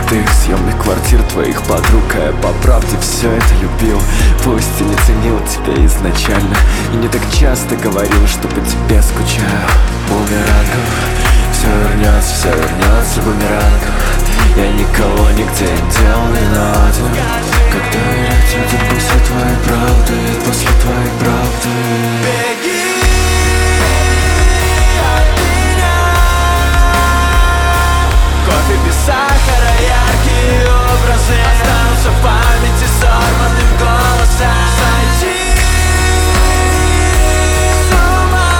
пустых съемных квартир твоих подруг. А я по правде все это любил, пусть и не ценил тебя изначально, и не так часто говорил, что по тебе скучаю. Бумерангом все вернется бумерангом. Я никого нигде не делал виноватым. Как доверять людям после твоей правды, после твоей правды? Беги от меня. Кофе без сахара, яркие образы останутся в памяти сорванным голосом. Сойти с ума,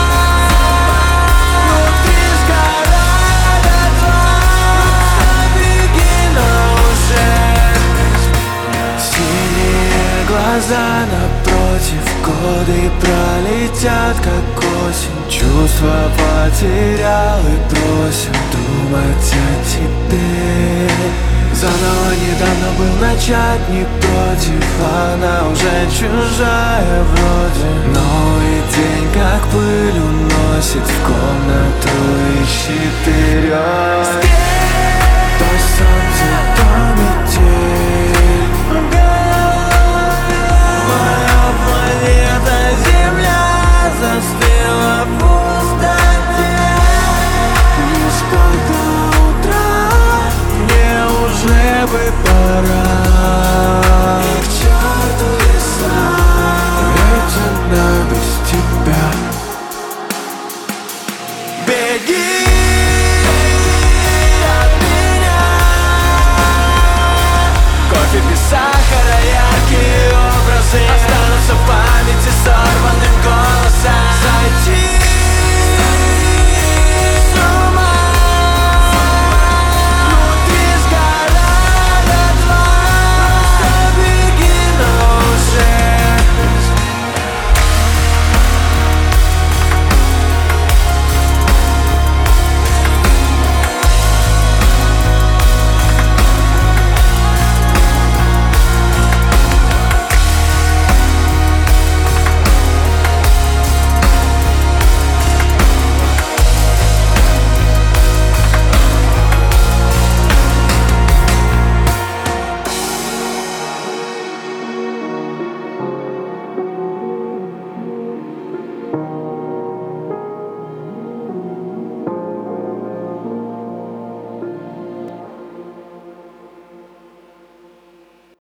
внутри сгорает дотла. Беги, но уже синие глаза напротив, годы пролетят как осень. Чувства потерял и бросил думать о тебе. Заново недавно был начать, не против, она уже чужая вроде. Новый день как пыль уносит в комнату, ищи вперед.